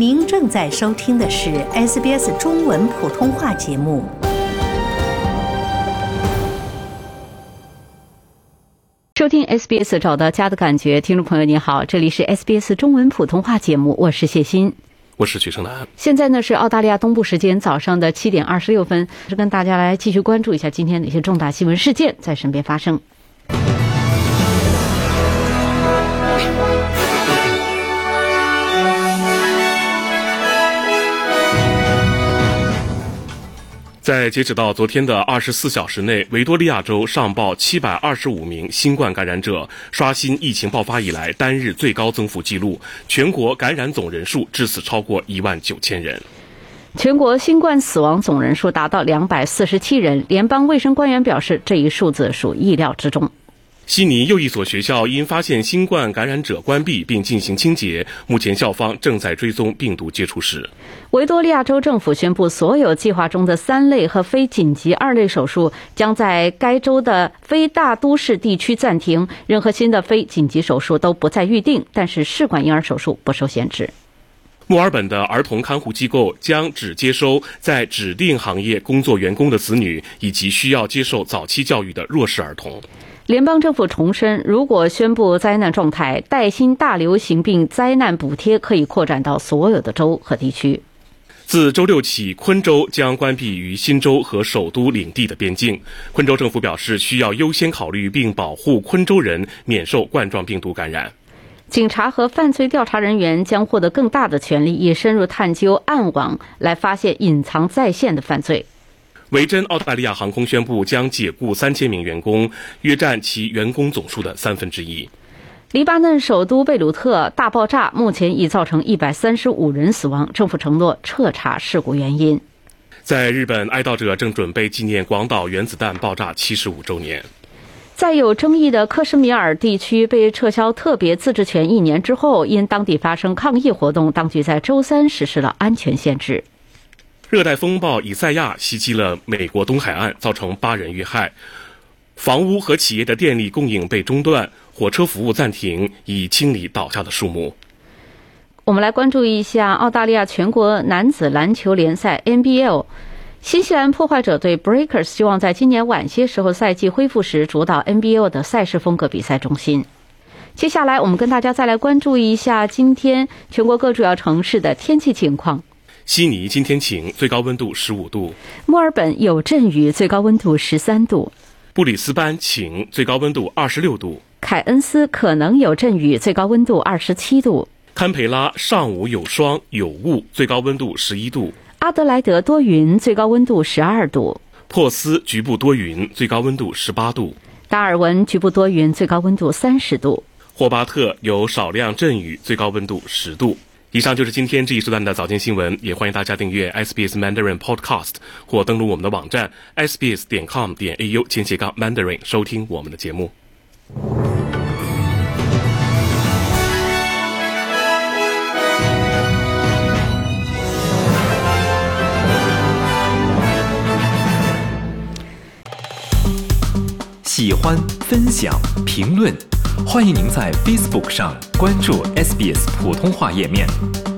您正在收听的是 SBS 中文普通话节目。 收听 SBS 找到家的感觉，听众朋友你好，这里是 SBS 中文普通话节目，我是谢欣， 我是许胜男。 现在呢是澳大利亚东部时间早上的7点26分，是跟大家来继续关注一下今天的一些重大新闻事件在身边发生。 在截止到昨天的24小时内，维多利亚州上报725名新冠感染者，刷新疫情爆发以来单日最高增幅纪录，全国感染总人数致死超过19000人。 全国新冠死亡总人数达到247人，联邦卫生官员表示，这一数字属意料之中。 悉尼又一所学校因发现新冠感染者关闭并进行清洁，目前校方正在追踪病毒接触史。 维多利亚州政府宣布，所有计划中的3类和非紧急2类手术将在该州的非大都市地区暂停，任何新的非紧急手术都不再预定，但是试管婴儿手术不受限制。 墨尔本的儿童看护机构将只接收在指定行业工作员工的子女，以及需要接受早期教育的弱势儿童。 联邦政府重申，如果宣布灾难状态，带薪大流行病灾难补贴可以扩展到所有的州和地区。 自周六起，昆州将关闭与新州和首都领地的边境。昆州政府表示，需要优先考虑并保护昆州人免受冠状病毒感染。 警察和犯罪调查人员将获得更大的权力，以深入探究暗网，来发现隐藏在线的犯罪。 维珍澳大利亚航空宣布将解雇3000名员工，约占其员工总数的1/3。 黎巴嫩首都贝鲁特大爆炸目前已造成135人死亡，政府承诺彻查事故原因。 在日本，哀悼者正准备纪念广岛原子弹爆炸75周年。 在有争议的克什米尔地区被撤销特别自治权1年之后，因当地发生抗议活动，当局在周3实施了安全限制。 热带风暴以赛亚袭击了美国东海岸，造成8人遇害，房屋和企业的电力供应被中断，火车服务暂停，以清理倒下的树木。 我们来关注一下澳大利亚全国男子篮球联赛 NBL， 新西兰破坏者队 Breakers 希望在今年晚些时候赛季恢复时主导 NBL 的赛事风格比赛中心。接下来我们跟大家再来关注一下今天全国各主要城市的天气情况。 悉尼今天晴，最高温度15度； 墨尔本有阵雨，最高温度13度； 布里斯班晴，最高温度26度； 凯恩斯可能有阵雨，最高温度27度； 堪培拉上午有霜有雾，最高温度11度； 阿德莱德多云，最高温度12度； 珀斯局部多云，最高温度18度； 达尔文局部多云，最高温度30度； 霍巴特有少量阵雨，最高温度10度。以上就是今天这一时段的早间新闻，也欢迎大家订阅 SBS Mandarin Podcast 或登录我们的网站 sbs.com.au/Mandarin 收听我们的节目。 喜欢、分享、评论，欢迎您在 Facebook 上关注 SBS 普通话页面。